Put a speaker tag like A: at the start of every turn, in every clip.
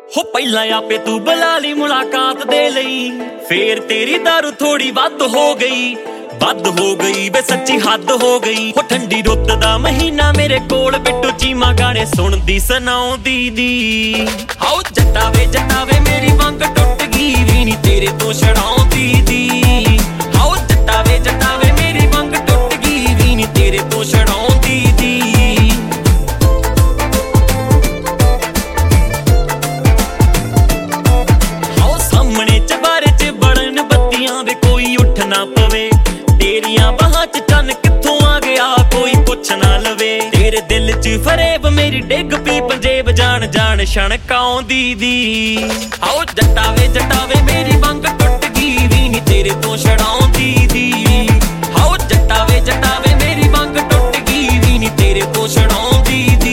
A: हो पहला आपे तू बुला ली मुलाकात दे लई, फिर तेरी दारू थोड़ी बद हो गई वे सच्ची हद हो गई। हो ठंडी रुत दा महीना मेरे कोल बिट्टू चीमा गाने सुनदी सुनाउंदी दी। आओ जट्टावे मेरी वंग टुट गई वी नी तेरे तो छड़ाउंदी दी। आओ जट्टावे मेरी वंग टुट गई वी नी तेरे तो छड़ाउंदी दी। आओ सामने चबारे च बड़न बत्तियां वे कोई उठ ना पवे, तेरियां बाहां च चन्न कित्थों आ गया कोई पुछ ना लवे। तेरे दिल च फरेब मेरी डिग पी पंजेब जान जान छणकाउंदी दी। आओ जट्टावे मेरी वंग टुट गई वी नी तेरे तो छड़ाउंदी दी। आओ जट्टावे मेरी वंग टुट गई वी नी तेरे तो छड़ाउंदी दी।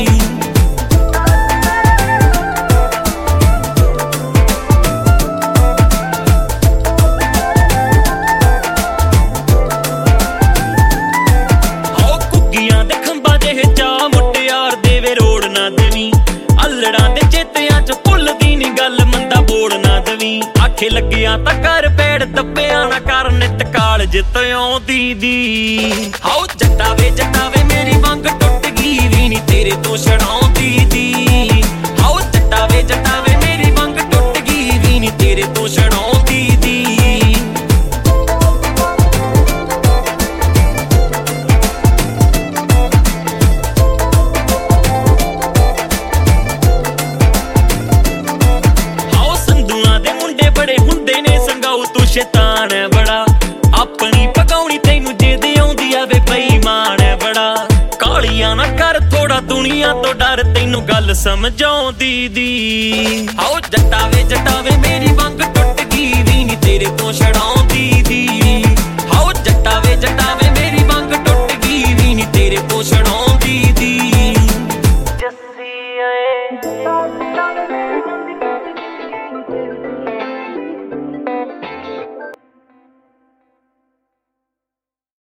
A: आखे लगिया तां कर पेड़ दब्बिया ना कर नित काल जित आउंदी दी। आओ जट्टावे मेरी वंग टुट गई वी नी तेरे तो छड़ाउंदी दी। आओ जट्टावे मेरी वंग टुट गई वी नी तेरे तो छड़ाउंदी दी। शैतान है बड़ा अपनी पकाउनी तैनू जिद आउंदी आ वे बेईमान है बड़ा। कालियां ना कर थोड़ा दुनिया तो डर तैनू गल समझाउंदी दी। आओ जट्टावे मेरी वंग टुट गई वी नी तेरे तो छड़ाउंदी दी। आओ जट्टावे मेरी वंग टुट गई वी नी तेरे तो छड़ाउंदी दी।